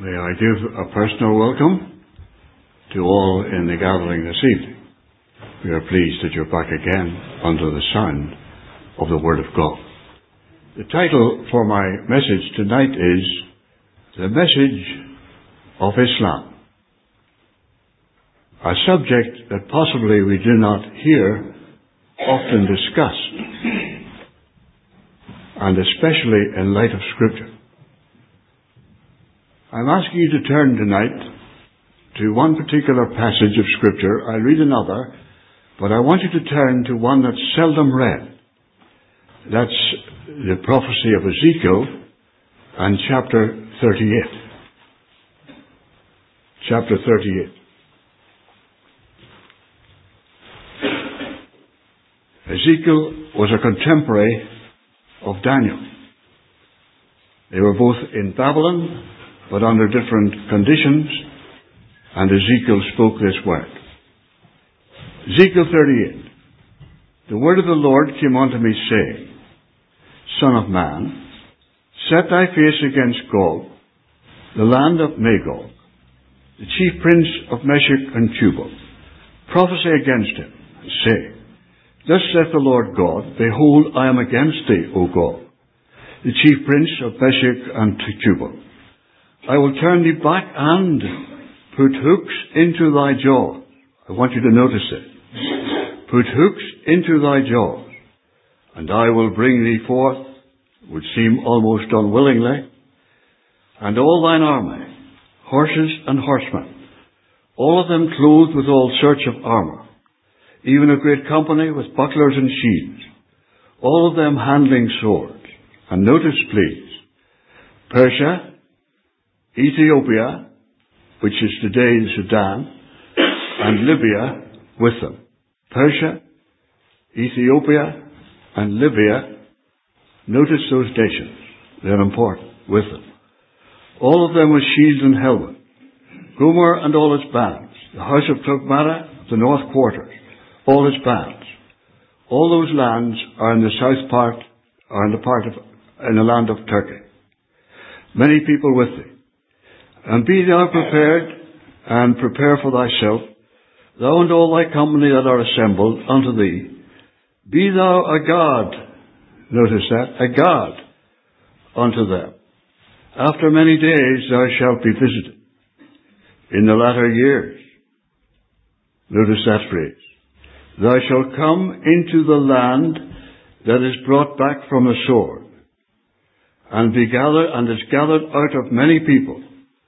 May I give a personal welcome to all in the gathering this evening. We are pleased that you're back again under the sound of the Word of God. The title for my message tonight is The Message of Islam, a subject that possibly we do not hear often discussed, and especially in light of Scripture. I'm asking you to turn tonight to one particular passage of Scripture. I'll read another, but I want you to turn to one that's seldom read. That's the prophecy of Ezekiel and chapter 38. Chapter 38. Ezekiel was a contemporary of Daniel. They were both in Babylon, but under different conditions, and Ezekiel spoke this word. Ezekiel 38. The word of the Lord came unto me, saying, Son of man, set thy face against Gog, the land of Magog, the chief prince of Meshech and Tubal. Prophesy against him, and say, Thus saith the Lord God, Behold, I am against thee, O Gog, the chief prince of Meshech and Tubal. I will turn thee back and put hooks into thy jaws. I want you to notice it. Put hooks into thy jaws, and I will bring thee forth, would seem almost unwillingly, and all thine army, horses and horsemen, all of them clothed with all sorts of armour, even a great company with bucklers and shields, all of them handling swords. And notice, please, Persia, Ethiopia, which is today Sudan, and Libya with them. Persia, Ethiopia, and Libya, notice those nations. They're important, with them. All of them with shields and helmet. Gomer and all its bands. The house of Tugmara, the north quarters, all its bands. All those lands are in the south part, are in the land of Turkey. Many people with thee. And be thou prepared, and prepare for thyself, thou and all thy company that are assembled unto thee. Be thou a guard, notice that, a guard unto them. After many days thou shalt be visited. In the latter years, notice that phrase, thou shalt come into the land that is brought back from the sword, and be gathered, and is gathered out of many people.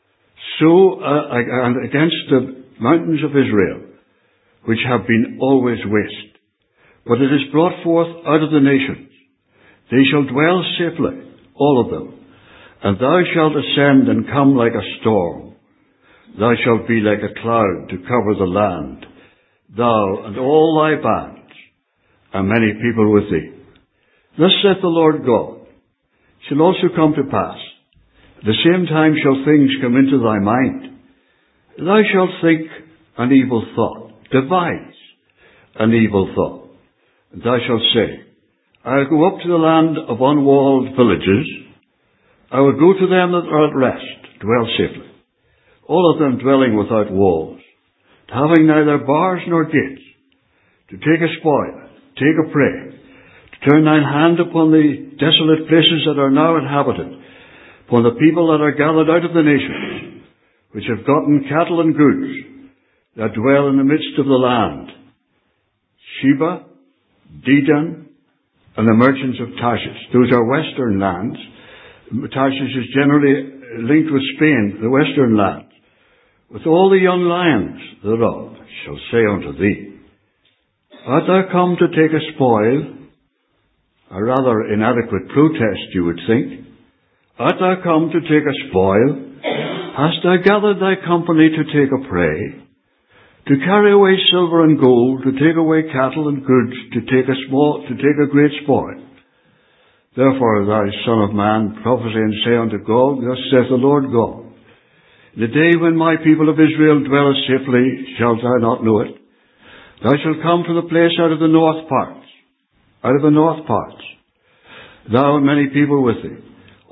And against the mountains of Israel, which have been always waste. But it is brought forth out of the nations. They shall dwell safely, all of them. And thou shalt ascend and come like a storm. Thou shalt be like a cloud to cover the land, thou and all thy bands, and many people with thee. Thus saith the Lord God, shall also come to pass, at the same time shall things come into thy mind. Thou shalt think an evil thought, devise an evil thought. And thou shalt say, I'll go up to the land of unwalled villages. I will go to them that are at rest, dwell safely. All of them dwelling without walls, having neither bars nor gates, to take a spoil, take a prey, to turn thine hand upon the desolate places that are now inhabited, upon the people that are gathered out of the nations, which have gotten cattle and goods, that dwell in the midst of the land. Sheba, Dedan, and the merchants of Tarshish. Those are western lands. Tarshish is generally linked with Spain, the western lands. With all the young lions thereof shall say unto thee, Art thou come to take a spoil? A rather inadequate protest, you would think. Art thou come to take a spoil? Hast thou gathered thy company to take a prey? To carry away silver and gold, to take away cattle and goods, to take a great spoil? Therefore, thou son of man, prophesy and say unto Gog, Thus saith the Lord God, In the day when my people of Israel dwell safely, shalt thou not know it? Thou shalt come to the place out of the north parts, thou and many people with thee.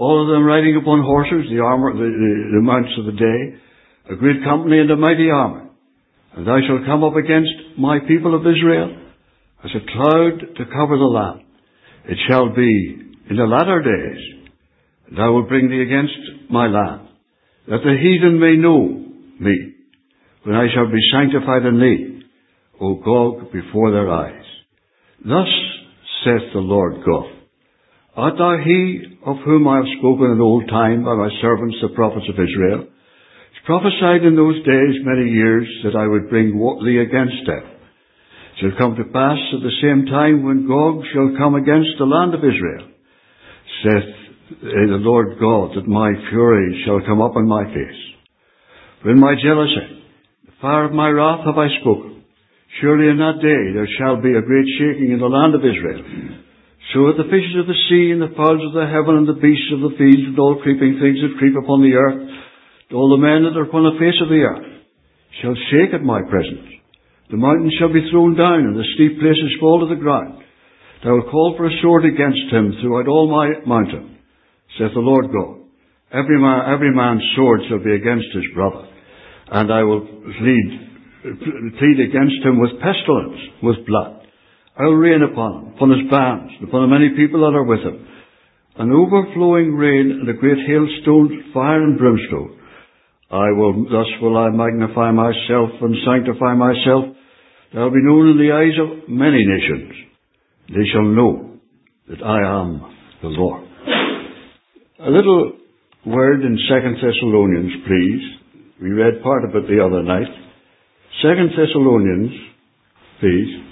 all of them riding upon horses, the armour, the mounts of the day, a great company and a mighty army. And thou shalt come up against my people of Israel as a cloud to cover the land. It shall be in the latter days, and I will bring thee against my land, that the heathen may know me, when I shall be sanctified in thee, O Gog, before their eyes. Thus saith the Lord God, art thou he of whom I have spoken in old time by my servants the prophets of Israel? It's prophesied in those days many years that I would bring thee against them. It shall come to pass at the same time when Gog shall come against the land of Israel, saith the Lord God, that my fury shall come up on my face. For in my jealousy, the fire of my wrath have I spoken. Surely in that day there shall be a great shaking in the land of Israel, so that the fishes of the sea and the fowls of the heaven and the beasts of the field and all creeping things that creep upon the earth, and all the men that are upon the face of the earth, shall shake at my presence. The mountains shall be thrown down, and the steep places fall to the ground. I will call for a sword against him throughout all my mountain, saith the Lord God. Every man's sword shall be against his brother, and I will plead against him with pestilence, with blood. I will rain upon him, upon his bands, and upon the many people that are with him, an overflowing rain and a great hailstone, fire and brimstone. Thus will I magnify myself and sanctify myself. I will be known in the eyes of many nations. They shall know that I am the Lord. A little word in 2 Thessalonians, please. We read part of it the other night. 2 Thessalonians, please.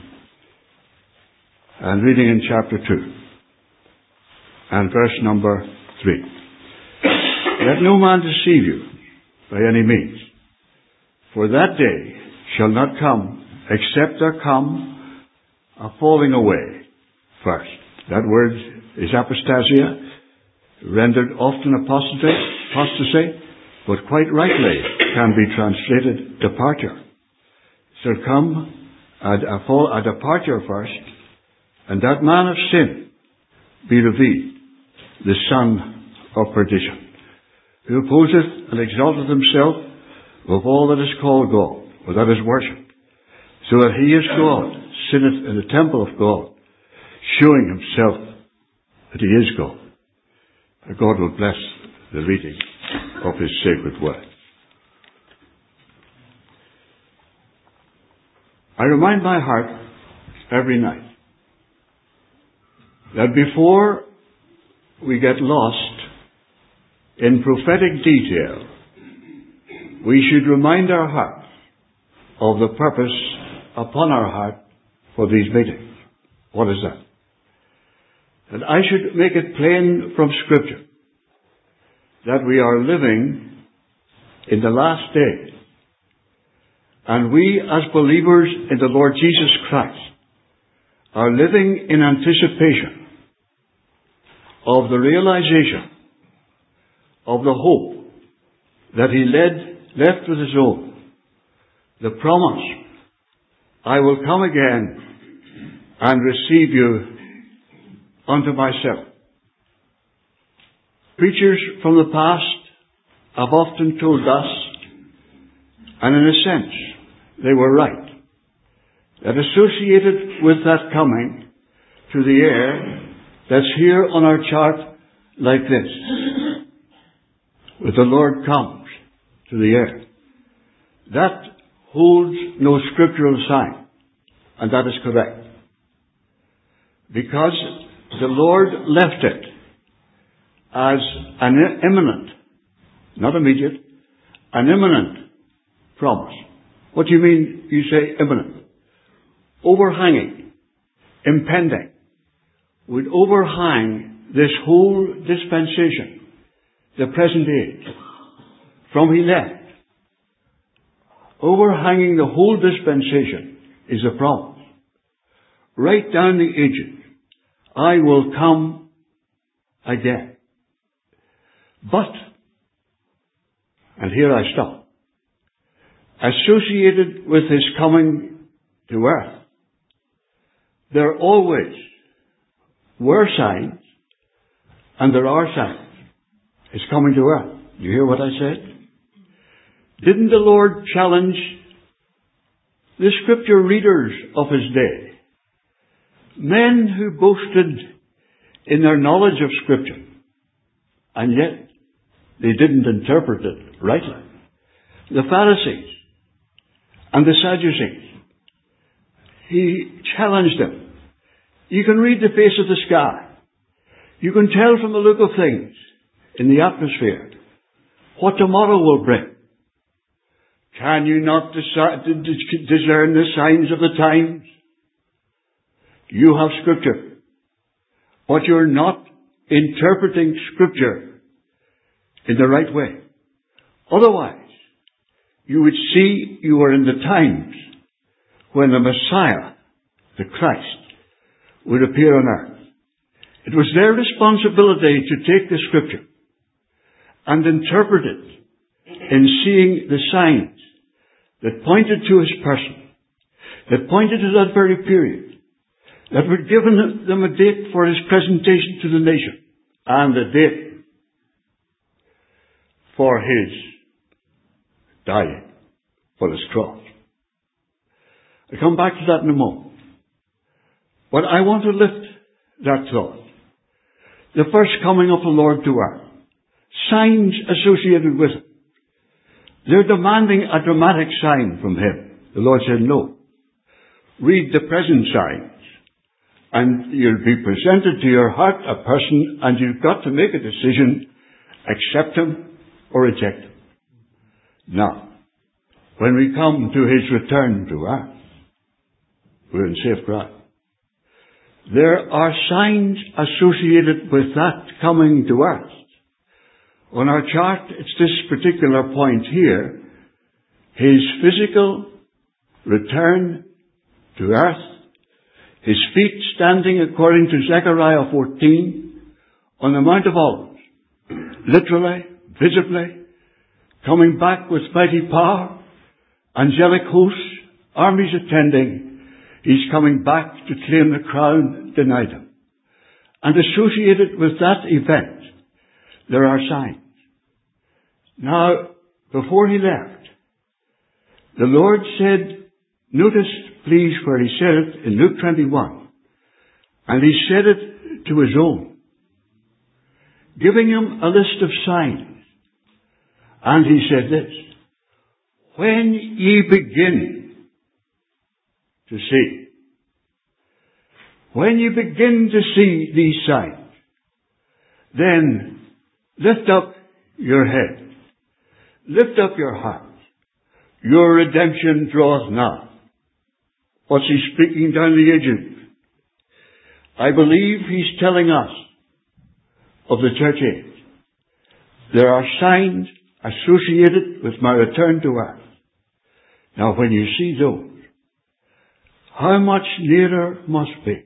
And reading in chapter 2. And verse number 3. Let no man deceive you by any means. For that day shall not come, except there come a falling away first. That word is apostasia, rendered often apostasy, but quite rightly can be translated departure. Shall come a departure first, and that man of sin be revealed, the son of perdition, who opposeth and exalteth himself above all that is called God, or that is worshipped, so that he is God, sitteth in the temple of God, showing himself that he is God. God will bless the reading of his sacred word. I remind my heart every night that before we get lost in prophetic detail, we should remind our heart of the purpose upon our heart for these meetings. What is that? And I should make it plain from Scripture that we are living in the last days. And we, as believers in the Lord Jesus Christ, are living in anticipation of the realization of the hope that he left with his own. The promise, I will come again and receive you unto myself. Preachers from the past have often told us, and in a sense, they were right, that associated with that coming to the air that's here on our chart like this, with the Lord comes to the air, that holds no scriptural sign, and that is correct. Because the Lord left it as an imminent, not immediate, an imminent promise. What do you mean you say imminent? Overhanging, impending, would overhang this whole dispensation, the present age, from he left. Overhanging the whole dispensation is a promise. Right down the ages, I will come again. But, and here I stop, associated with his coming to earth, there always were signs, and there are signs, is coming to earth. You hear what I said? Didn't the Lord challenge the scripture readers of his day? Men who boasted in their knowledge of scripture, and yet they didn't interpret it rightly. The Pharisees and the Sadducees. He challenged them. You can read the face of the sky. You can tell from the look of things in the atmosphere what tomorrow will bring. Can you not discern the signs of the times? You have scripture, but you're not interpreting scripture in the right way. Otherwise, you would see you are in the times when the Messiah, the Christ, would appear on earth. It was their responsibility to take the scripture and interpret it in seeing the signs that pointed to his person, that pointed to that very period, that were given them a date for his presentation to the nation, and a date for his dying for his cross. I'll come back to that in a moment. But I want to lift that thought. The first coming of the Lord to earth. Signs associated with it. They're demanding a dramatic sign from him. The Lord said, no. Read the present signs, and you'll be presented to your heart a person, and you've got to make a decision, accept him or reject him. Now, when we come to his return to earth, we're in safe ground. There are signs associated with that coming to earth. On our chart, it's this particular point here. His physical return to earth. His feet standing, according to Zechariah 14, on the Mount of Olives. Literally, visibly, coming back with mighty power, angelic hosts, armies attending. He's coming back to claim the crown denied him. And associated with that event, there are signs. Now, before he left, the Lord said, notice please where he said it in Luke 21, and he said it to his own, giving him a list of signs. And he said this, when ye begin to see, when you begin to see these signs, then lift up your head. Lift up your heart. Your redemption draweth nigh. What's he speaking down the ages? I believe he's telling us of the church age. There are signs associated with my return to earth. Now when you see those, how much nearer must be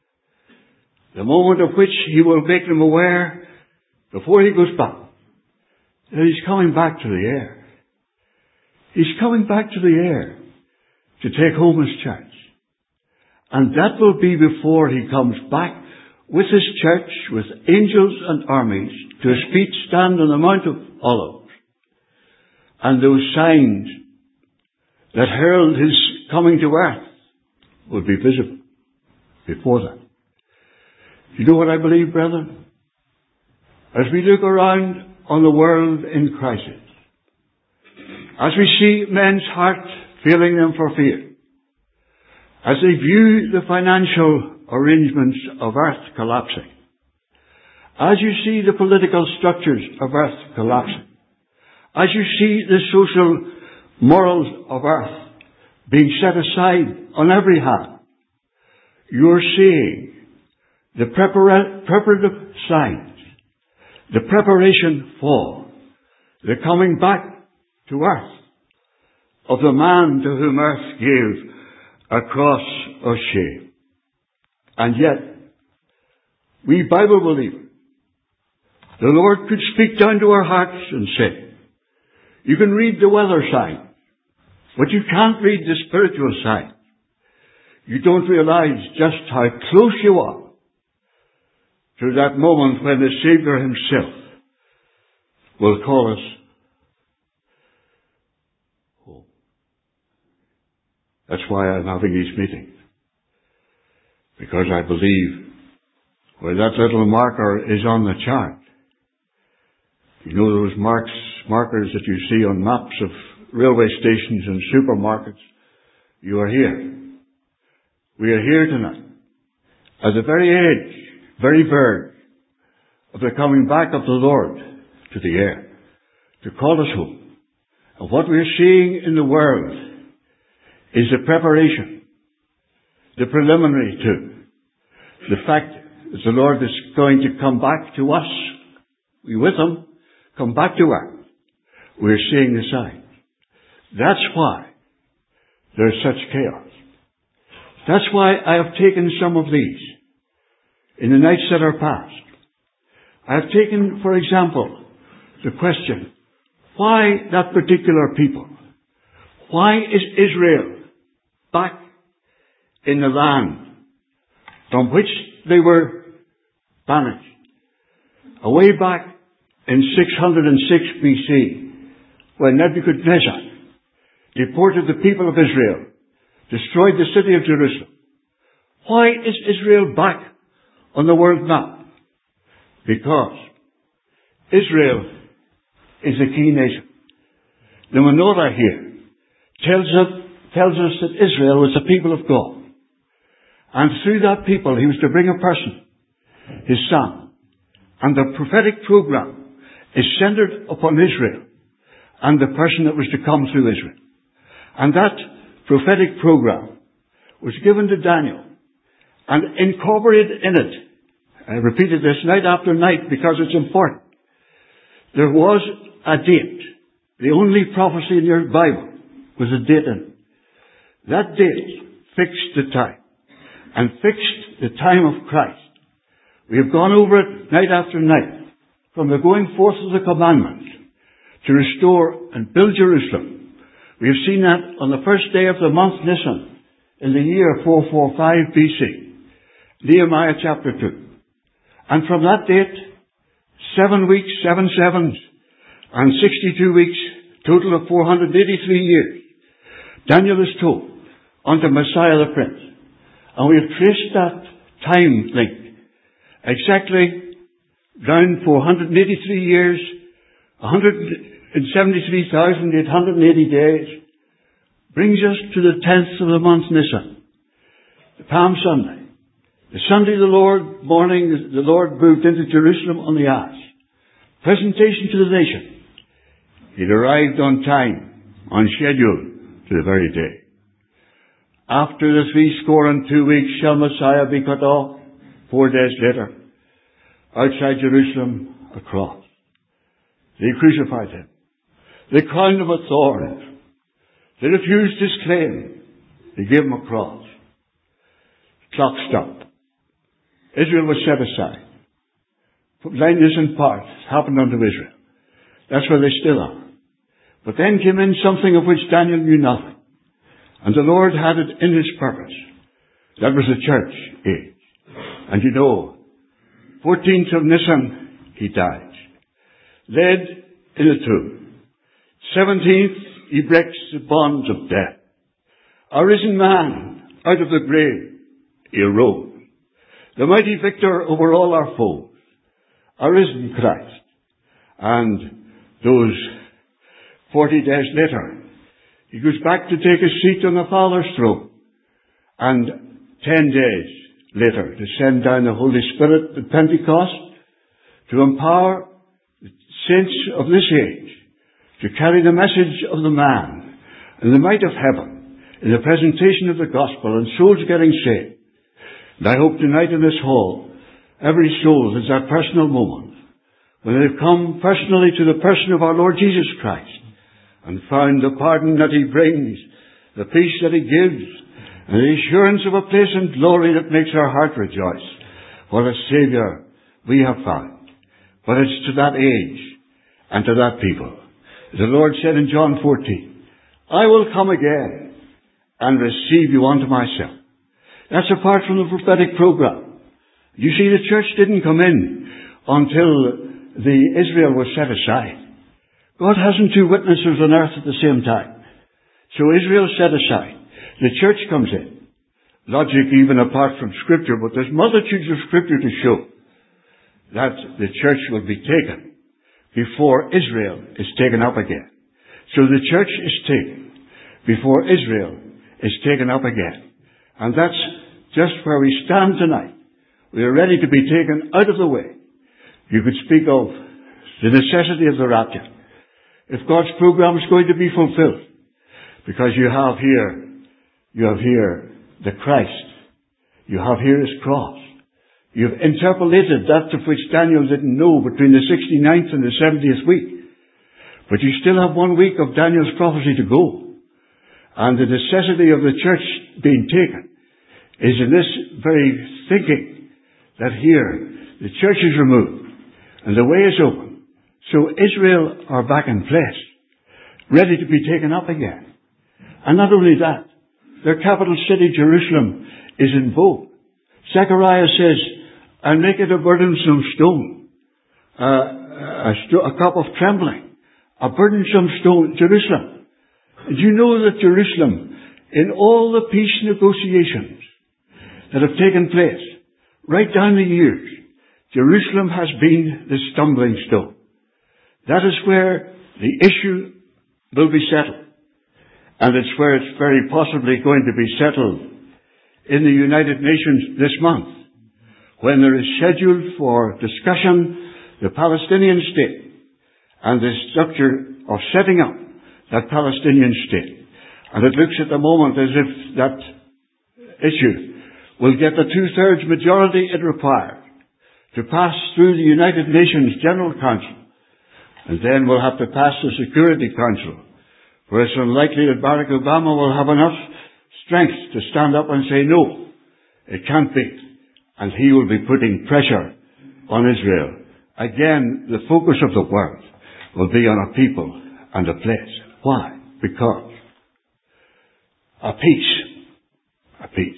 the moment of which he will make them aware before he goes back that he's coming back to the air. He's coming back to the air to take home his church. And that will be before he comes back with his church, with angels and armies, to his feet stand on the Mount of Olives. And those signs that herald his coming to earth will be visible before that. You know what I believe, brethren? As we look around on the world in crisis, as we see men's hearts failing them for fear, as they view the financial arrangements of earth collapsing, as you see the political structures of earth collapsing, as you see the social morals of earth being set aside on every hand, you're seeing the preparative signs, the preparation for the coming back to earth of the man to whom earth gave a cross of shame. And yet, we Bible believers, the Lord could speak down to our hearts and say, you can read the weather sign, but you can't read the spiritual sign. You don't realize just how close you are to that moment when the Savior himself will call us home. That's why I'm having these meetings. Because I believe where that little marker is on the chart, you know those markers that you see on maps of railway stations and supermarkets, you are here. We are here tonight at the very edge, very verge of the coming back of the Lord to the air to call us home. And what we are seeing in the world is the preparation, the preliminary to the fact that the Lord is going to come back to us. We with Him come back to earth. We're seeing the signs. That's why there's such chaos. That's why I have taken some of these in the nights that are past. I have taken, for example, the question, why that particular people? Why is Israel back in the land from which they were banished? Away back in 606 BC, when Nebuchadnezzar deported the people of Israel, destroyed the city of Jerusalem. Why is Israel back on the world map? Because Israel is a key nation. The menorah here tells us that Israel was the people of God. And through that people, He was to bring a person, His Son. And the prophetic program is centered upon Israel and the person that was to come through Israel. And that prophetic program was given to Daniel and incorporated in it. I repeated this night after night because it's important. There was a date. The only prophecy in your Bible was a date in it. That date fixed the time and fixed the time of Christ. We have gone over it night after night from the going forth of the commandment to restore and build Jerusalem. We have seen that on the first day of the month Nisan in the year 445 BC, Nehemiah chapter 2. And from that date, 7 weeks, 7 sevens, and 62 weeks, total of 483 years, Daniel is told unto Messiah the Prince. And we have traced that time link exactly round 483 years, 173,880 days, brings us to the 10th of the month Nisan, the Palm Sunday. The Sunday the Lord morning, the Lord moved into Jerusalem on the ass. Presentation to the nation. He'd arrived on time, on schedule, to the very day. After the 62 weeks shall Messiah be cut off. 4 days later, outside Jerusalem, a cross. They crucified Him. They crowned Him with thorns. They refused His claim. They gave Him a cross. Clock stopped. Israel was set aside. Blindness in part happened unto Israel. That's where they still are. But then came in something of which Daniel knew nothing. And the Lord had it in His purpose. That was the church age. And you know, 14th of Nisan, He died. Laid in a tomb. 17th, He breaks the bonds of death. A risen man out of the grave, He arose. The mighty victor over all our foes. A risen Christ. And those 40 days later, He goes back to take His seat on the Father's throne. And 10 days later, to send down the Holy Spirit at Pentecost to empower the saints of this age to carry the message of the man and the might of heaven in the presentation of the gospel and souls getting saved. And I hope tonight in this hall, every soul has that personal moment when they've come personally to the person of our Lord Jesus Christ and found the pardon that He brings, the peace that He gives, and the assurance of a place in glory that makes our heart rejoice. What a Saviour we have found. But it's to that age and to that people. The Lord said in John 14, I will come again and receive you unto myself. That's apart from the prophetic program. You see, the church didn't come in until the Israel was set aside. God hasn't two witnesses on earth at the same time. So Israel set aside. The church comes in. Logic even apart from Scripture, but there's multitudes of Scripture to show that the church will be taken before Israel is taken up again. So the church is taken before Israel is taken up again. And that's just where we stand tonight. We are ready to be taken out of the way. You could speak of the necessity of the rapture. If God's program is going to be fulfilled, because you have here the Christ. You have here His cross. You've interpolated that of which Daniel didn't know between the 69th and the 70th week. But you still have 1 week of Daniel's prophecy to go. And the necessity of the church being taken is in this very thinking that here the church is removed and the way is open. So Israel are back in place, ready to be taken up again. And not only that, their capital city, Jerusalem, is in vogue. Zechariah says, "I'll make it a burdensome stone, a cup of trembling, a burdensome stone, Jerusalem." Did you know that Jerusalem, in all the peace negotiations that have taken place, right down the years, Jerusalem has been the stumbling stone. That is where the issue will be settled. And it's where it's very possibly going to be settled in the United Nations this month, when there is scheduled for discussion the Palestinian state and the structure of setting up that Palestinian state. And it looks at the moment as if that issue will get the 2/3 majority it requires to pass through the United Nations General Council. And then we'll have to pass the Security Council, where it's unlikely that Barack Obama will have enough strength to stand up and say, no, it can't be. And he will be putting pressure on Israel. Again, the focus of the world will be on a people and a place. Why? Because a peace.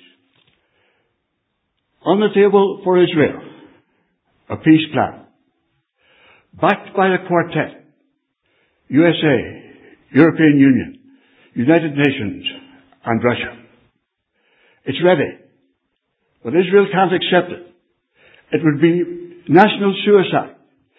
On the table for Israel, a peace plan, backed by the Quartet, USA, European Union, United Nations, and Russia. It's ready. But Israel can't accept it. It would be national suicide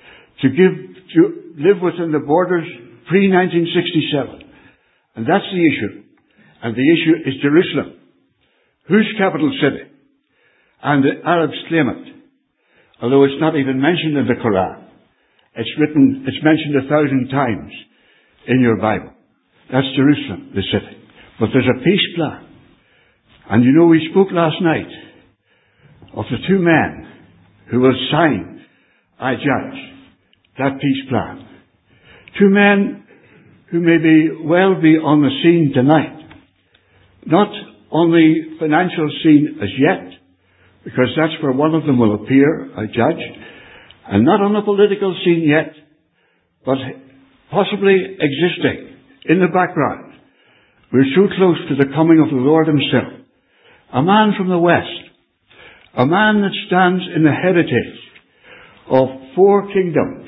to live within the borders pre-1967. And that's the issue. And the issue is Jerusalem. Whose capital city? And the Arabs claim it. Although it's not even mentioned in the Quran. It's mentioned 1,000 times in your Bible. That's Jerusalem, the city. But there's a peace plan. And you know, we spoke last night of the two men who will sign, I judge, that peace plan. Two men who may well be on the scene tonight. Not on the financial scene as yet, because that's where one of them will appear, I judge. And not on the political scene yet, but possibly existing in the background. We're so close to the coming of the Lord Himself. A man from the West. A man that stands in the heritage of 4 kingdoms.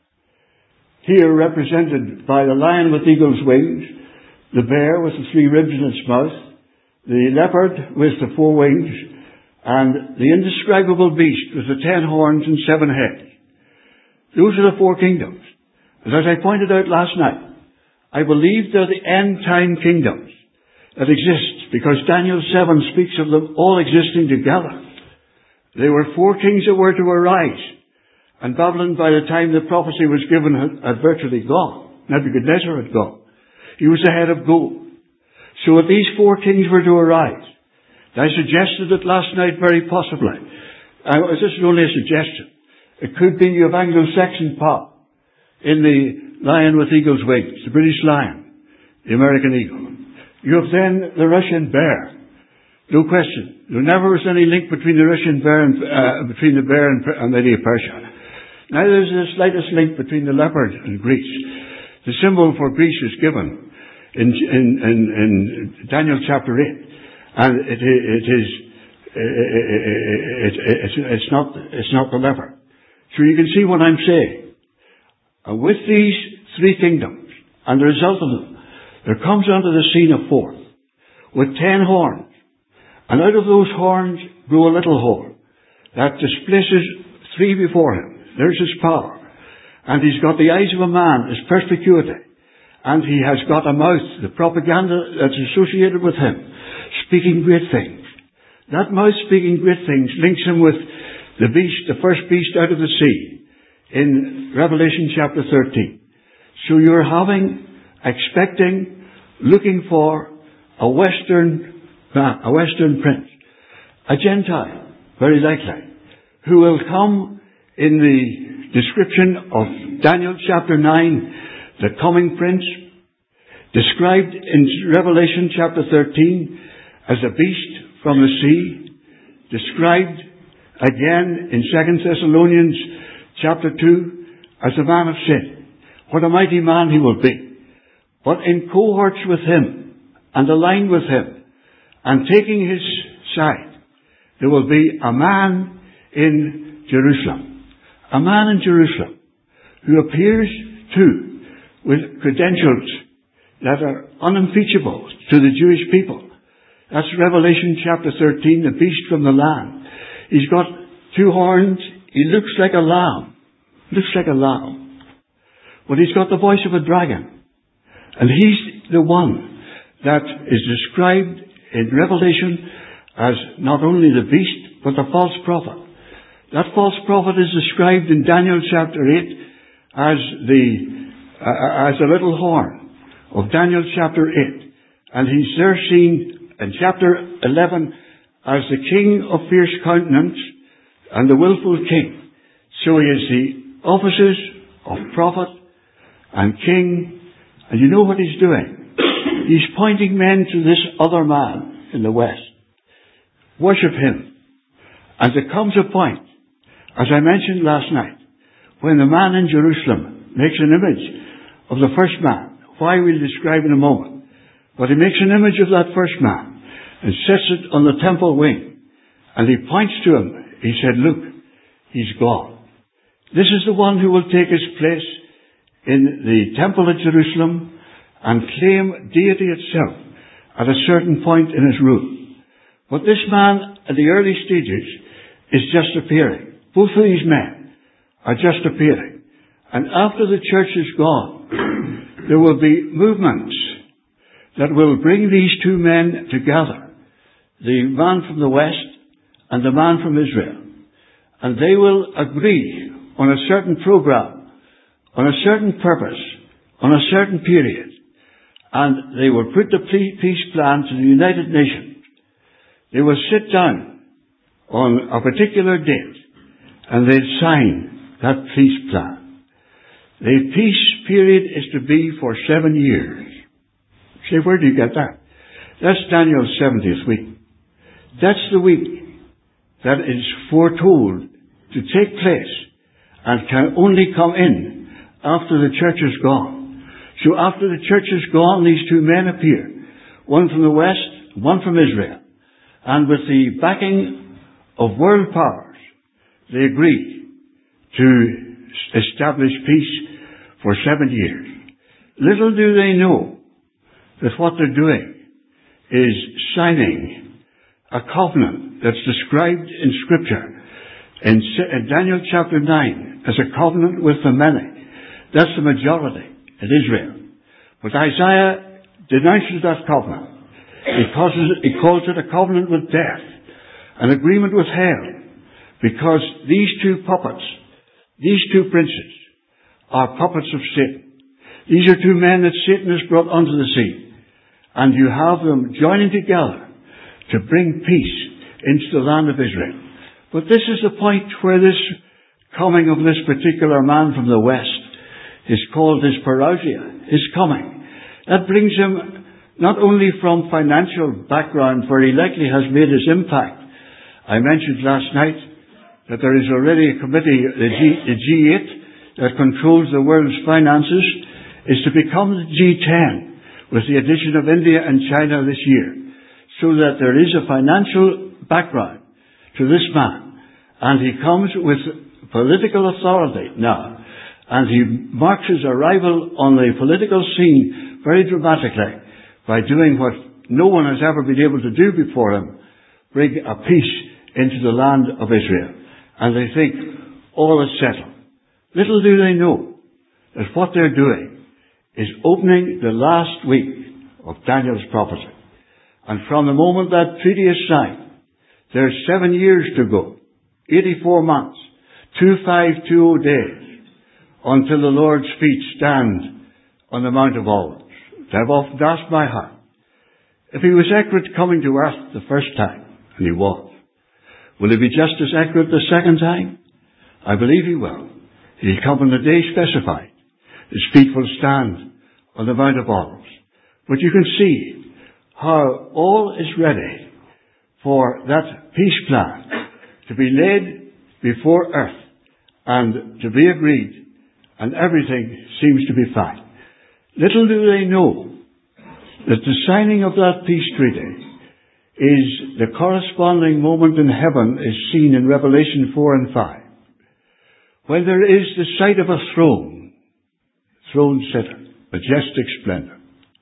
Here represented by the lion with eagle's wings, the bear with the 3 ribs in its mouth, the leopard with the 4 wings, and the indescribable beast with the 10 horns and 7 heads. Those are the 4 kingdoms. And as I pointed out last night, I believe they're the end-time kingdoms that exist, because Daniel 7 speaks of them all existing together. They were 4 kings that were to arise. And Babylon, by the time the prophecy was given, had virtually gone. Nebuchadnezzar had gone. He was the head of gold. So if these 4 kings were to arise, I suggested it last night very possibly. This is only a suggestion. It could be you have Anglo-Saxon power in the lion with eagle's wings, the British lion, the American eagle. You have then the Russian bear. No question. There never was any link between the Russian bear and between the bear and Medo-Persia. Neither is there the slightest link between the leopard and Greece. The symbol for Greece is given in Daniel chapter 8. And it's not the leopard. So you can see what I'm saying. And with these 3 kingdoms. And the result of them, there comes onto the scene a fourth with 10 horns. And out of those horns grew a little horn that displaces 3 before him. There's his power. And he's got the eyes of a man, his perspicuity. And he has got a mouth, the propaganda that's associated with him, speaking great things. That mouth speaking great things links him with the beast, the first beast out of the sea, in Revelation chapter 13. So you're expecting, looking for a Western man, a Western prince, a Gentile, very likely, who will come in the description of Daniel chapter 9, the coming prince, described in Revelation chapter 13 as a beast from the sea, described again in 2 Thessalonians chapter 2 as a man of sin. What a mighty man he will be. But in cohorts with him and aligned with him and taking his side, there will be a man in Jerusalem. A man in Jerusalem who appears too with credentials that are unimpeachable to the Jewish people. That's Revelation chapter 13, the beast from the land. He's got 2 horns. He looks like a lamb. Looks like a lamb. But he's got the voice of a dragon. And he's the one that is described in Revelation as not only the beast, but the false prophet. That false prophet is described in Daniel chapter 8 as a little horn of Daniel chapter 8. And he's there seen in chapter 11 as the king of fierce countenance and the willful king. So he has the offices of prophet and king. And you know what he's doing? He's pointing men to this other man in the west. Worship him. And there comes a point, as I mentioned last night, when the man in Jerusalem makes an image of the first man. Why we'll describe in a moment. But he makes an image of that first man and sets it on the temple wing. And he points to him. He said, look, he's God. This is the one who will take his place in the temple at Jerusalem and claim deity itself at a certain point in his rule. But this man at the early stages is just appearing. Both of these men are just appearing. And after the church is gone, there will be movements that will bring these 2 men together. The man from the west and the man from Israel. And they will agree on a certain program, on a certain purpose, on a certain period. And they will put the peace plan to the United Nations. They will sit down on a particular date and they'll sign that peace plan. The peace period is to be for 7 years. Say, where do you get that? That's Daniel's 70th week. That's the week that is foretold to take place and can only come in after the church is gone. So after the church is gone, these 2 men appear. One from the west, one from Israel. And with the backing of world powers, they agree to establish peace for 7 years. Little do they know that what they're doing is signing a covenant that's described in Scripture in Daniel chapter 9 as a covenant with the many. That's the majority in Israel. But Isaiah denounces that covenant. He calls it a covenant with death, an agreement with hell, because these 2 puppets, these 2 princes, are puppets of Satan. These are 2 men that Satan has brought onto the scene. And you have them joining together to bring peace into the land of Israel. But this is the point where this coming of this particular man from the west is called his parousia, his coming. That brings him not only from financial background, where he likely has made his impact. I mentioned last night that there is already a committee, the G8, that controls the world's finances, is to become the G10 with the addition of India and China this year, so that there is a financial background to this man, and he comes with political authority now, And he marks his arrival on the political scene very dramatically by doing what no one has ever been able to do before him, bring a peace into the land of Israel. And they think all is settled. Little do they know that what they're doing is opening the last week of Daniel's prophecy. And from the moment that treaty is signed, there's 7 years to go, 84 months, 2520 days, until the Lord's feet stand on the Mount of Olives. I've often asked my heart, if he was accurate coming to earth the first time, and he was, will he be just as accurate the second time? I believe he will. He'll come on the day specified. His feet will stand on the Mount of Olives. But you can see how all is ready for that peace plan to be laid before earth and to be agreed, and everything seems to be fine. Little do they know that the signing of that peace treaty is the corresponding moment in heaven is seen in Revelation 4 and 5, when there is the sight of a throne sitter, majestic splendor.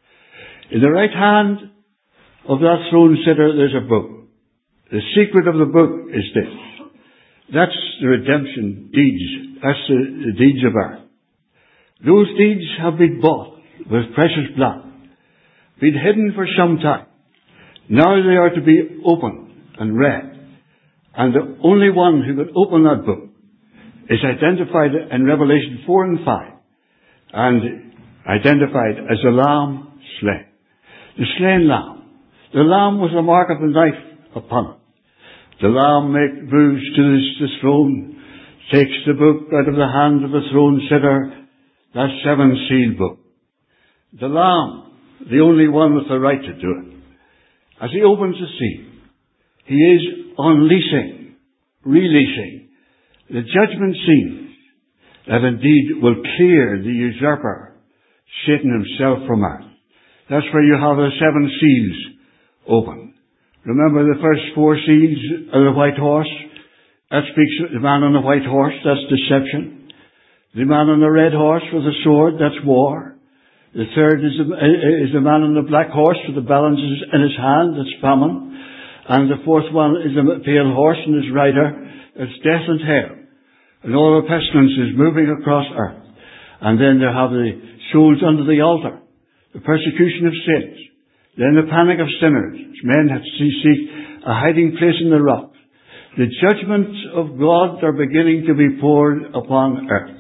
In the right hand of that throne sitter there's a book. The secret of the book is this. That's the redemption deeds. That's the deeds of earth. Those deeds have been bought with precious blood, been hidden for some time. Now they are to be opened and read. And the only one who can open that book is identified in Revelation 4 and 5, and identified as the Lamb slain. The slain Lamb. The Lamb with the mark of the knife upon it. The Lamb moves to the throne, takes the book out of the hand of the throne sitter, that 7-sealed book. The Lamb, the only one with the right to do it. As he opens the seal, he is unleashing, releasing the judgment scenes that indeed will clear the usurper, Satan himself, from earth. That's where you have the 7 seals open. Remember the first 4 seals of the white horse? That speaks of the man on the white horse, that's deception. The man on the red horse with the sword, that's war. The third is the man on the black horse with the balances in his hand, that's famine. And the fourth one is the pale horse and his rider, that's death and hell. And all the pestilences moving across earth. And then they have the souls under the altar, the persecution of sins, then the panic of sinners. Men have to seek a hiding place in the rocks. The judgments of God are beginning to be poured upon earth,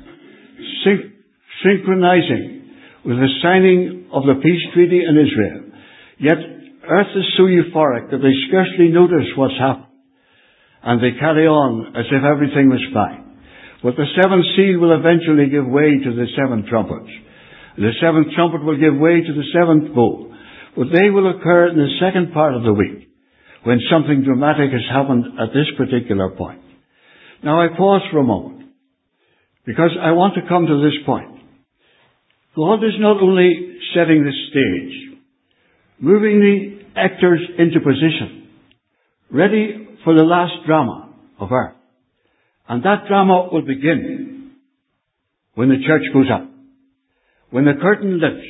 synchronizing with the signing of the peace treaty in Israel. Yet earth is so euphoric that they scarcely notice what's happened, and they carry on as if everything was fine. But the 7th seal will eventually give way to the 7 trumpets. The 7th trumpet will give way to the 7th bowl. But they will occur in the second part of the week, when something dramatic has happened at this particular point. Now I pause for a moment, because I want to come to this point. God is not only setting the stage, moving the actors into position, ready for the last drama of earth. And that drama will begin when the church goes up. When the curtain lifts,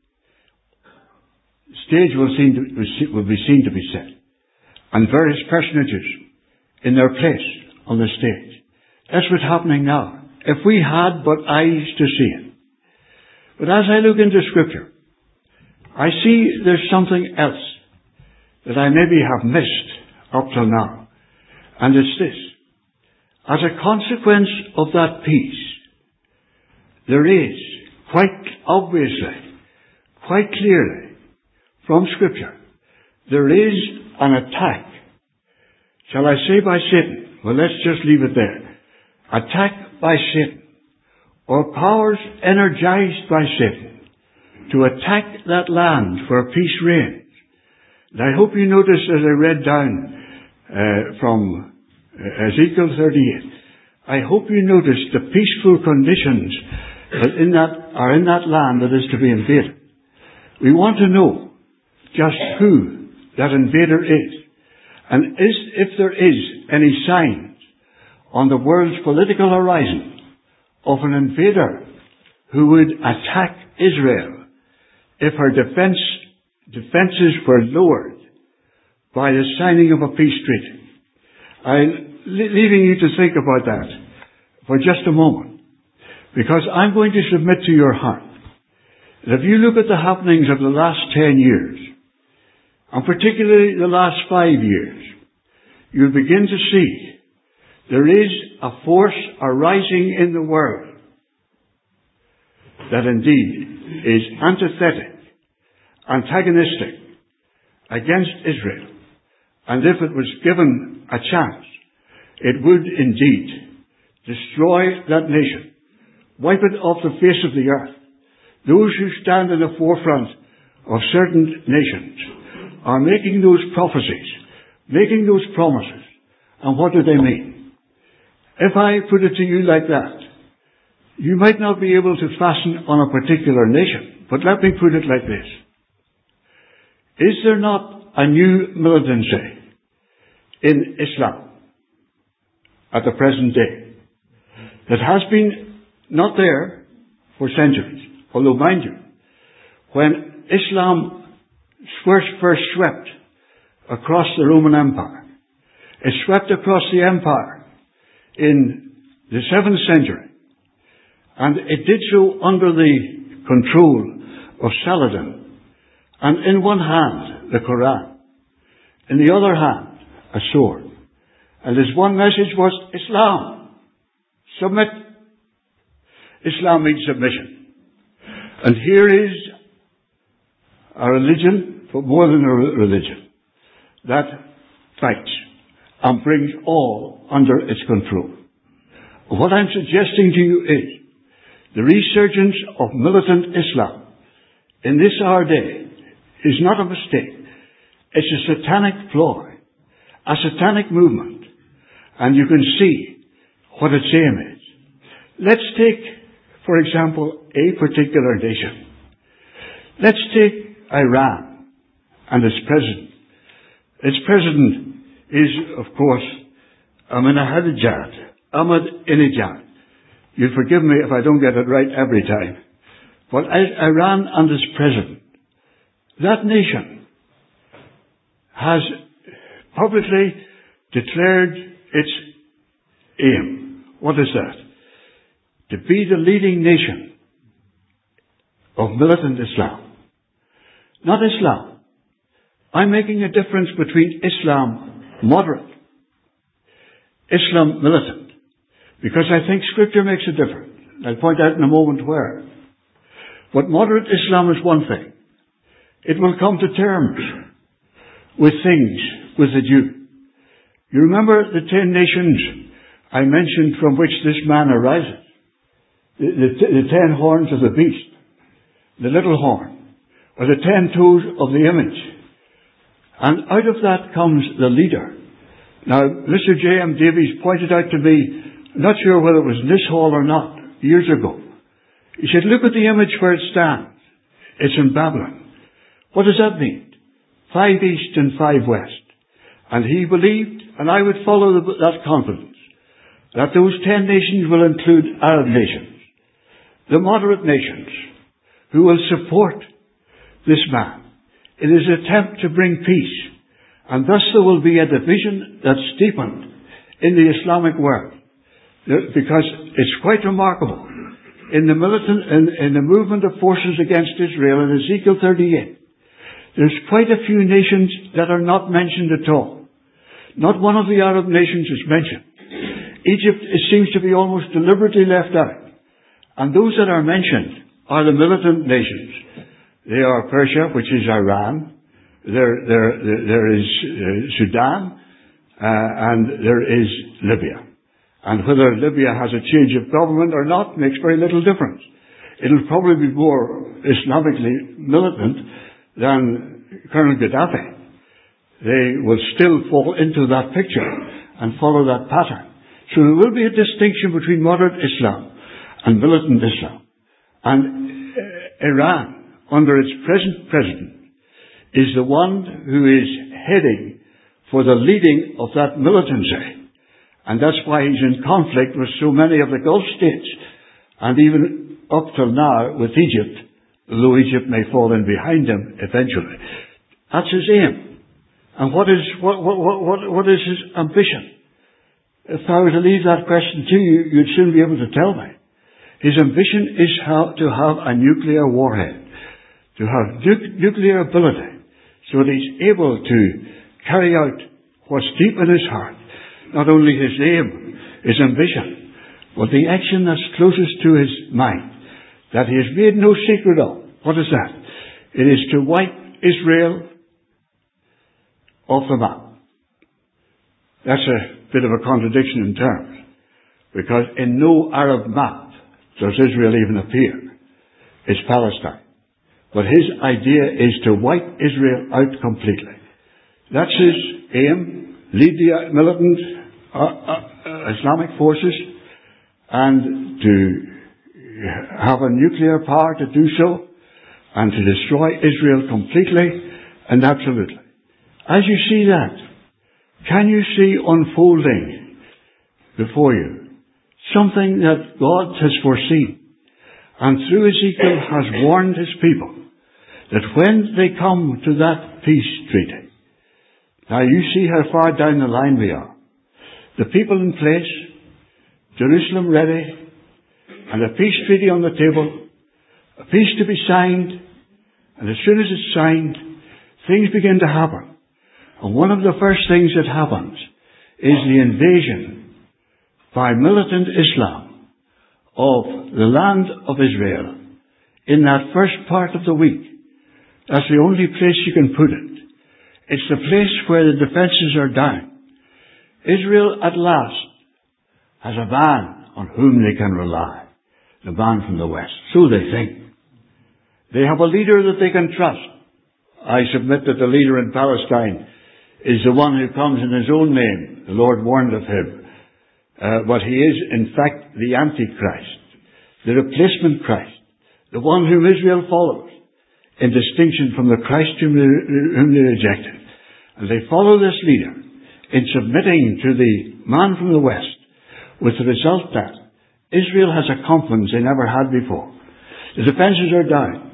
the stage will be seen to be set, and various personages in their place on the stage. That's what's happening now, if we had but eyes to see it. But as I look into Scripture, I see there's something else that I maybe have missed up till now. And it's this. As a consequence of that peace, there is, quite obviously, quite clearly, from Scripture, there is an attack. Shall I say by Satan? Well, let's just leave it there. Attack by Satan, or powers energized by Satan, to attack that land where peace reigns. And I hope you notice, as I read down from Ezekiel 38, I hope you notice the peaceful conditions that are in that land that is to be invaded. We want to know just who that invader is, and if there is any signs on the world's political horizon of an invader who would attack Israel if her defenses were lowered by the signing of a peace treaty. I'm leaving you to think about that for just a moment, because I'm going to submit to your heart that if you look at the happenings of the last 10 years, and particularly the last 5 years, you'll begin to see there is a force arising in the world that indeed is antagonistic against Israel. And if it was given a chance, it would indeed destroy that nation, wipe it off the face of the earth. Those who stand in the forefront of certain nations are making those prophecies, making those promises. And what do they mean? If I put it to you like that, you might not be able to fasten on a particular nation, but let me put it like this. Is there not a new militancy in Islam at the present day that has been not there for centuries? Although, mind you, when Islam first swept across the Roman Empire, it swept across the empire in the 7th century, and it did so under the control of Saladin, and in one hand the Quran, in the other hand a sword, and his one message was Islam, submit. Islam means submission. And here is a religion, but more than a religion, that fights and brings all under its control. What I'm suggesting to you is the resurgence of militant Islam in this our day is not a mistake. It's a satanic ploy, a satanic movement, and you can see what its aim is. Let's take, for example, a particular nation. Let's take Iran and its president. Its president is, of course, Ahmadinejad. You'll forgive me if I don't get it right every time. But Iran and its president, that nation has publicly declared its aim. What is that? To be the leading nation of militant Islam. Not Islam. I'm making a difference between Islam moderate, Islam militant, because I think Scripture makes a difference. I'll point out in a moment where. But moderate Islam is one thing. It will come to terms with things, with the Jew. You remember the 10 nations I mentioned from which this man arises? The 10 horns of the beast, the little horn, or the 10 toes of the image. And out of that comes the leader. Now, Mr. J.M. Davies pointed out to me, not sure whether it was in this hall or not, years ago. He said, look at the image where it stands. It's in Babylon. What does that mean? 5 east and 5 west. And he believed, and I would follow that confidence, that those 10 nations will include Arab nations, the moderate nations, who will support this man in his attempt to bring peace. And thus there will be a division that's deepened in the Islamic world. Because it's quite remarkable. In the movement of forces against Israel in Ezekiel 38, there's quite a few nations that are not mentioned at all. Not one of the Arab nations is mentioned. Egypt, it seems to be almost deliberately left out. And those that are mentioned are the militant nations. They are Persia, which is Iran. There is Sudan, and there is Libya. And whether Libya has a change of government or not makes very little difference. It'll probably be more Islamically militant than Colonel Gaddafi. They will still fall into that picture and follow that pattern. So there will be a distinction between moderate Islam and militant Islam. And Iran, under its present president, is the one who is heading for the leading of that militancy. And that's why he's in conflict with so many of the Gulf states And even up till now with Egypt, though Egypt may fall in behind him eventually. That's his aim. And what is his ambition? If I were to leave that question to you, you'd soon be able to tell me. His ambition is to have a nuclear warhead, to have nuclear ability, so that he's able to carry out what's deep in his heart. Not only his aim, his ambition, but the action that's closest to his mind, that he has made no secret of. What is that? It is to wipe Israel off the map. That's a bit of a contradiction in terms, because in no Arab map does Israel even appear. It's Palestine. But his idea is to wipe Israel out completely. That's his aim. Lead the militant Islamic forces and to have a nuclear power to do so and to destroy Israel completely and absolutely. As you see that, can you see unfolding before you something that God has foreseen and through Ezekiel has warned his people that when they come to that peace treaty, now you see how far down the line we are. The people in place, Jerusalem ready, and a peace treaty on the table, a peace to be signed, and as soon as it's signed, things begin to happen. And one of the first things that happens is the invasion by militant Islam of the land of Israel in that first part of the week. That's the only place you can put it. It's the place where the defenses are down. Israel at last has a man on whom they can rely. The man from the west. So they think. They have a leader that they can trust. I submit that the leader in Palestine is the one who comes in his own name. The Lord warned of him. But he is, in fact, the Antichrist, the replacement Christ, the one whom Israel follows, in distinction from the Christ whom they rejected. And they follow this leader in submitting to the man from the west, with the result that Israel has a confidence they never had before. The defenses are down.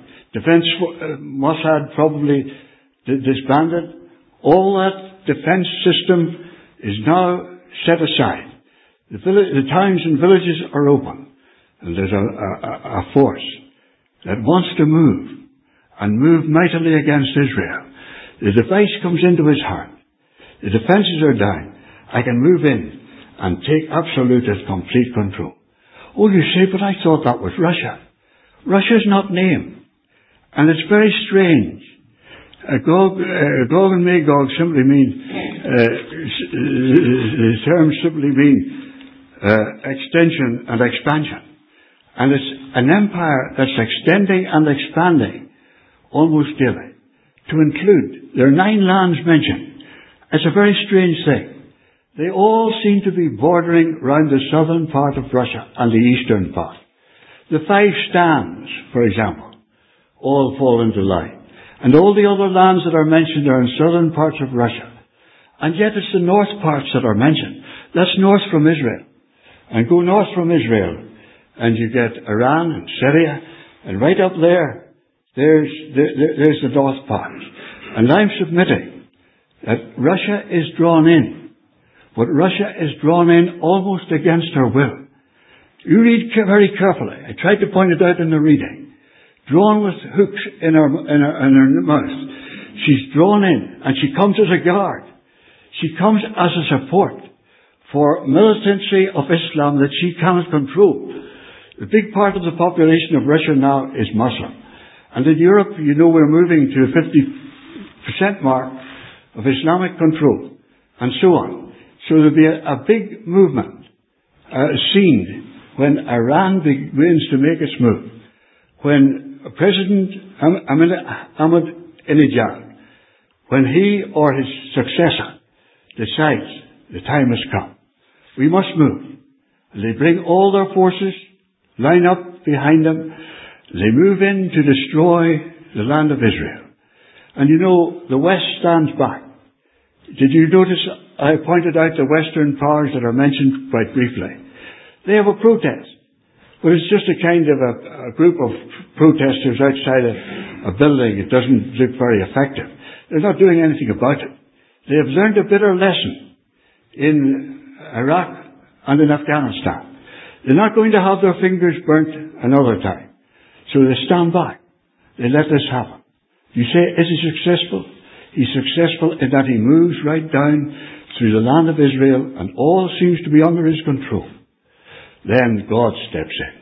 Mossad probably disbanded. All that defense system is now set aside. The towns and villages are open. And there's a force that wants to move and move mightily against Israel. The device comes into his heart. The defenses are down. I can move in and take absolute and complete control. Oh, you say, but I thought that was Russia. Russia's not named. And it's very strange. Gog and Magog simply mean, the terms simply mean extension and expansion. And it's an empire that's extending and expanding almost daily. To include, there are 9 lands mentioned. It's a very strange thing. They all seem to be bordering round the southern part of Russia and the eastern part. The 5 stands, for example, all fall into line. And all the other lands that are mentioned are in southern parts of Russia. And yet it's the north parts that are mentioned. That's north from Israel. And go north from Israel, and you get Iran and Syria, and right up there, there's the north part. And I'm submitting that Russia is drawn in. But Russia is drawn in almost against her will. You read very carefully. I tried to point it out in the reading. Drawn with hooks in her mouth. She's drawn in, and she comes as a guard. She comes as a support for militancy of Islam that she cannot control. The big part of the population of Russia now is Muslim. And in Europe, you know, we're moving to a 50% mark of Islamic control, and so on. So there'll be a big movement seen when Iran begins to make its move. When President Ahmadinejad, when he or his successor decides the time has come, we must move. And they bring all their forces, line up behind them. They move in to destroy the land of Israel. And you know, the West stands back. Did you notice I pointed out the Western powers that are mentioned quite briefly? They have a protest. But it's just a kind of a group of protesters outside a building. It doesn't look very effective. They're not doing anything about it. They have learned a bitter lesson in Iraq and in Afghanistan. They're not going to have their fingers burnt another time. So they stand back. They let this happen. You say, is he successful? He's successful in that he moves right down through the land of Israel and all seems to be under his control. Then God steps in.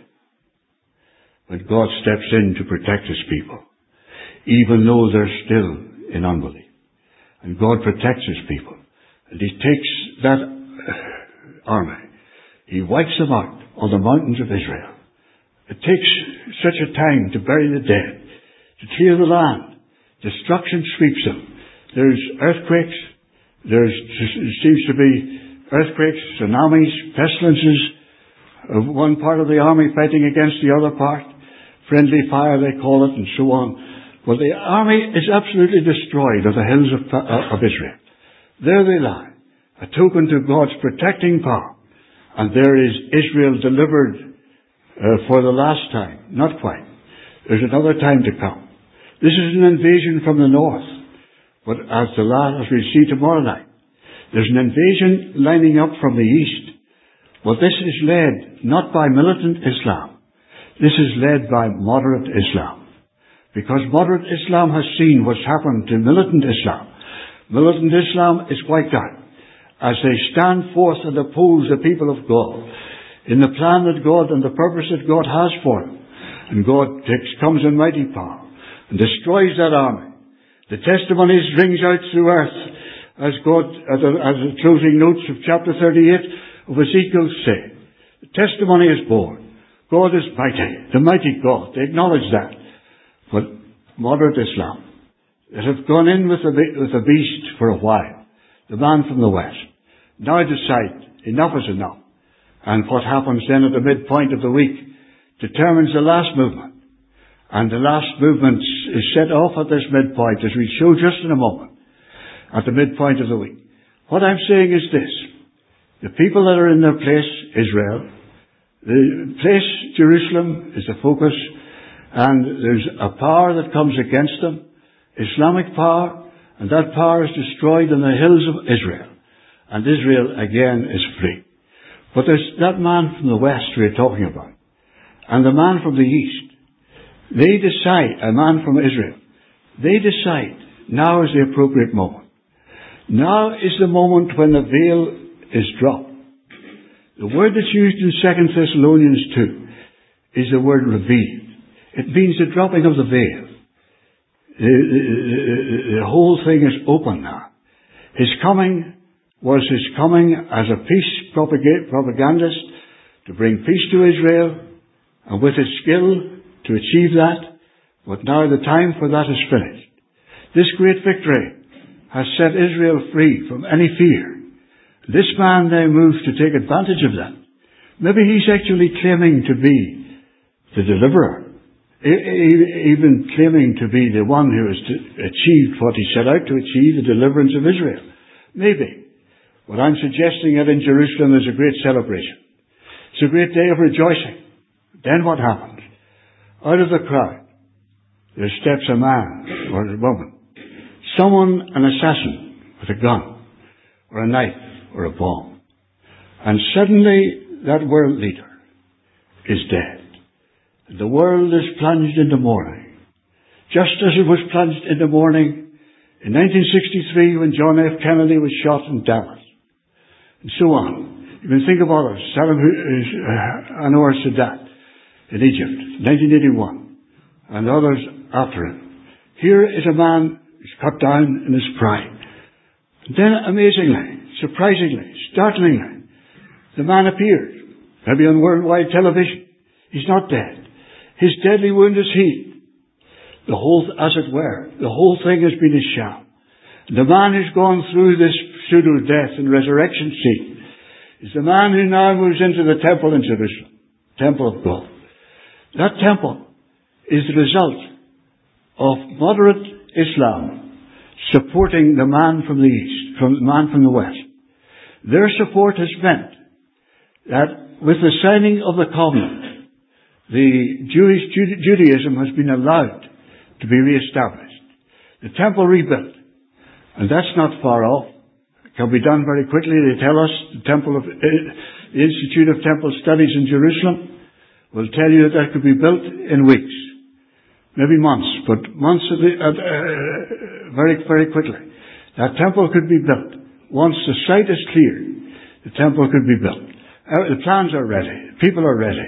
When God steps in to protect his people, even though they're still in unbelief. And God protects his people. And he takes that army. He wipes them out on the mountains of Israel. It takes such a time to bury the dead, to clear the land. Destruction sweeps them. There's earthquakes. There seems to be earthquakes, tsunamis, pestilences. Of one part of the army fighting against the other part. Friendly fire, they call it, and so on. Well, the army is absolutely destroyed on the hills of Israel. There they lie, a token to God's protecting power. And there is Israel delivered for the last time. Not quite. There's another time to come. This is an invasion from the north. But as we see tomorrow night, there's an invasion lining up from the east. But this is led not by militant Islam. This is led by moderate Islam. Because moderate Islam has seen what's happened to militant Islam. Militant Islam is wiped out as they stand forth and oppose the people of God in the plan that God and the purpose that God has for them. And God comes in mighty power and destroys that army. The testimonies rings out through earth as the closing notes of chapter 38 of Ezekiel say. The testimony is born. God is mighty, the mighty God. They acknowledge that. But moderate Islam, that have gone in with the beast for a while, the man from the west, now decide enough is enough. And what happens then at the midpoint of the week determines the last movement. And the last movement is set off at this midpoint, as we show just in a moment, at the midpoint of the week. What I'm saying is this. The people that are in their place, Israel, the place, Jerusalem, is the focus, and there's a power that comes against them, Islamic power, and that power is destroyed in the hills of Israel. And Israel, again, is free. But there's that man from the west we're talking about, and the man from the east. They decide, a man from Israel, they decide now is the appropriate moment. Now is the moment when the veil is dropped. The word that's used in 2 Thessalonians 2 is the word revealed. It means the dropping of the veil. The whole thing is open now. His coming was his coming as a peace propagandist to bring peace to Israel, and with his skill to achieve that. But now the time for that is finished. This great victory has set Israel free from any fear. This man now moves to take advantage of that. Maybe he's actually claiming to be the deliverer. Even claiming to be the one who has achieved what he set out to achieve, the deliverance of Israel. Maybe. But I'm suggesting that in Jerusalem there's a great celebration. It's a great day of rejoicing. Then what happens? Out of the crowd, there steps a man or a woman. Someone, an assassin, with a gun, or a knife, or a bomb. And suddenly, that world leader is dead. The world is plunged into mourning. Just as it was plunged into mourning in 1963 when John F. Kennedy was shot in Dallas. And so on. You can think of others. Anwar Sadat in Egypt, 1981. And others after him. Here is a man who's cut down in his pride. And then amazingly, surprisingly, startlingly, the man appears. Maybe on worldwide television. He's not dead. His deadly wound is healed. The whole, as it were, the whole thing has been a sham. The man who's gone through this pseudo-death and resurrection scene is the man who now moves into the temple in Jerusalem. Temple of God. That temple is the result of moderate Islam supporting the man from the east, the man from the west. Their support has meant that with the signing of the covenant, Judaism has been allowed to be re-established. The temple rebuilt. And that's not far off. It can be done very quickly. They tell us the Institute of Temple Studies in Jerusalem will tell you that could be built in weeks. Maybe months, but months very, very quickly. That temple could be built. Once the site is cleared, the temple could be built. The plans are ready. People are ready.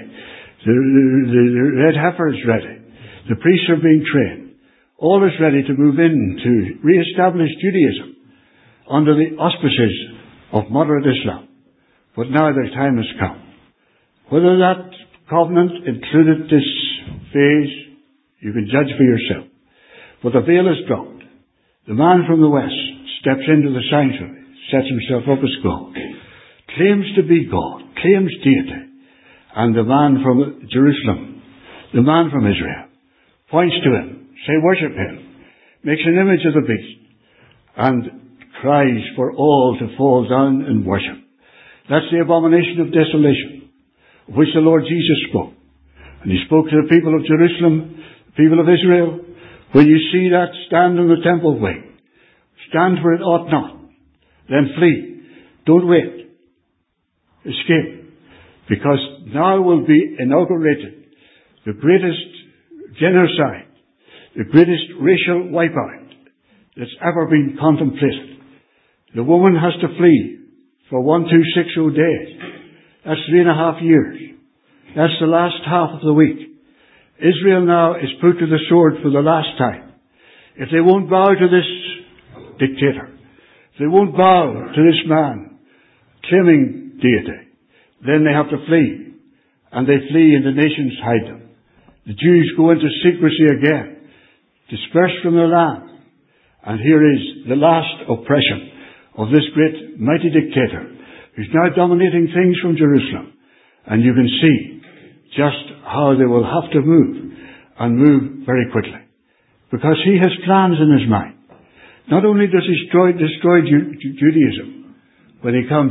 The red heifer is ready. The priests are being trained. All is ready to move in to re-establish Judaism under the auspices of moderate Islam. But now the time has come. Whether that covenant included this phase, you can judge for yourself. But the veil is dropped. The man from the west steps into the sanctuary, sets himself up as God, claims to be God, claims deity. And the man from Jerusalem, the man from Israel, points to him, say, worship him, makes an image of the beast, and cries for all to fall down and worship. That's the abomination of desolation, of which the Lord Jesus spoke. And he spoke to the people of Jerusalem, the people of Israel, when you see that, stand on the temple way. Stand where it ought not. Then flee. Don't wait. Escape. Because now will be inaugurated the greatest genocide, the greatest racial wipeout that's ever been contemplated. The woman has to flee for 1260 days. That's 3.5 years. That's the last half of the week. Israel now is put to the sword for the last time. If they won't bow to this dictator, if they won't bow to this man claiming deity, then they have to flee. And they flee and the nations hide them. The Jews go into secrecy again, dispersed from their land. And here is the last oppression of this great mighty dictator who's now dominating things from Jerusalem. And you can see just how they will have to move, and move very quickly. Because he has plans in his mind. Not only does he destroy Judaism when he comes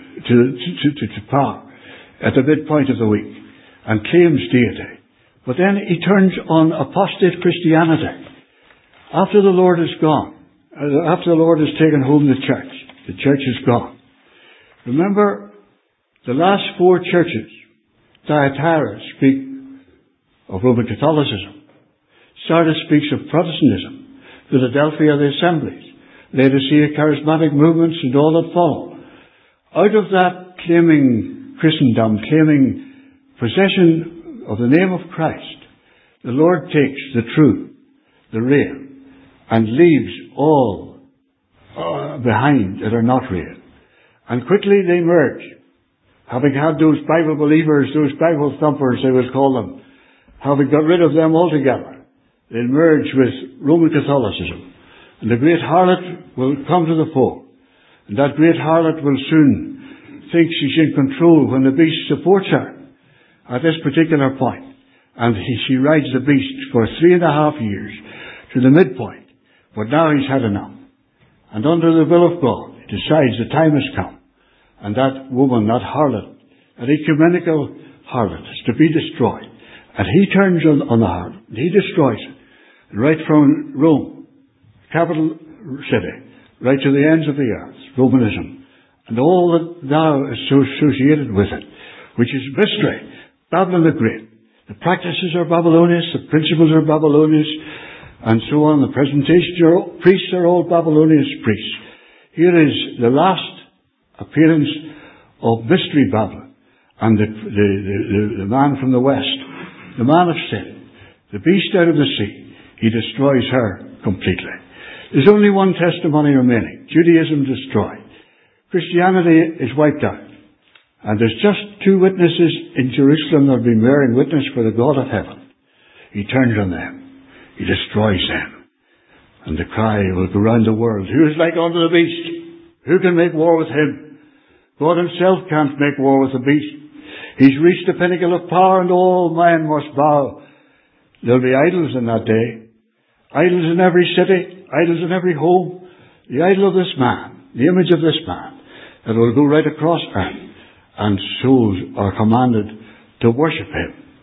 to power at the midpoint of the week and claims deity, but then he turns on apostate Christianity. After the Lord is gone, after the Lord has taken home the church is gone. Remember, the last 4 churches, Thyatira speak of Roman Catholicism. Sardis speaks of Protestantism. Philadelphia, the assemblies. Laodicea, charismatic movements, and all that follow. Out of that claiming Christendom, claiming possession of the name of Christ, the Lord takes the true, the real, and leaves all behind that are not real. And quickly they merge. Having had those Bible believers, those Bible thumpers, they will call them, having got rid of them altogether, they merge with Roman Catholicism. And the great harlot will come to the fore. And that great harlot will soon think she's in control when the beast supports her at this particular point. And she rides the beast for 3.5 years to the midpoint. But now he's had enough. And under the will of God, he decides the time has come. And that woman, that harlot, that ecumenical harlot, is to be destroyed. And he turns on the harlot. He destroys it. Right from Rome, capital city, right to the ends of the earth, Romanism. And all that now is associated with it, which is mystery. Babylon the Great. The practices are Babylonian, the principles are Babylonian, and so on. The presentations priests are all Babylonian priests. Here is the last appearance of mystery Babylon, and the man from the west, the man of sin, the beast out of the sea, he destroys her completely. There's only one testimony remaining. Judaism destroyed. Christianity is wiped out. And there's just 2 witnesses in Jerusalem that will be bearing witness for the God of heaven. He turns on them. He destroys them. And the cry will go round the world, who is like unto the beast? Who can make war with him? God himself can't make war with the beast. He's reached the pinnacle of power, and all men must bow. There'll be idols in that day. Idols in every city. Idols in every home. The idol of this man. The image of this man. That will go right across earth. And souls are commanded to worship him.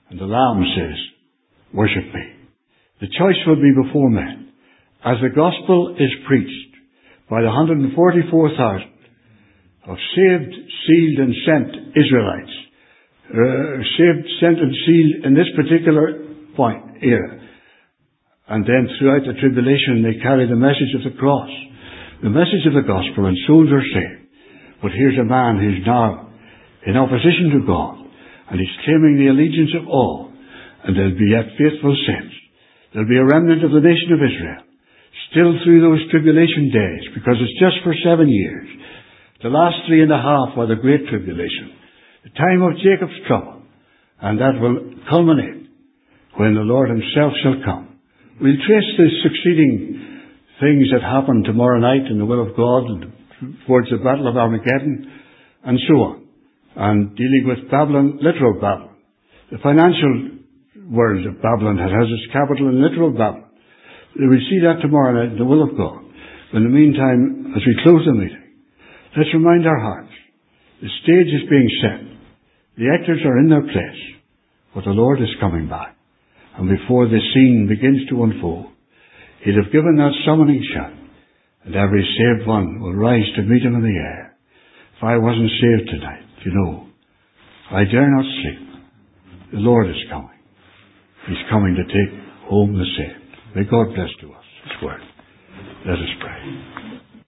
And the Lamb says, worship me. The choice will be before men. As the gospel is preached by the 144,000 of saved, sealed and sent Israelites, saved, sent and sealed in this particular era. And then throughout the tribulation they carry the message of the cross, the message of the gospel, and souls are saved. But here's a man who's now in opposition to God, and he's claiming the allegiance of all, and there'll be yet faithful saints. There'll be a remnant of the nation of Israel, still through those tribulation days, because it's just for 7 years. The last 3.5 are the Great Tribulation, the time of Jacob's trouble, and that will culminate when the Lord himself shall come. We'll trace the succeeding things that happen tomorrow night in the will of God and towards the Battle of Armageddon and so on, and dealing with Babylon, literal Babylon, the financial world of Babylon that has its capital in literal Babylon. We'll see that tomorrow night in the will of God. In the meantime, as we close the meeting, let's remind our hearts, the stage is being set. The actors are in their place, but the Lord is coming back. And before the scene begins to unfold, he'll have given that summoning shout, and every saved one will rise to meet him in the air. If I wasn't saved tonight, I dare not sleep. The Lord is coming. He's coming to take home the saved. May God bless to us His word. Let us pray.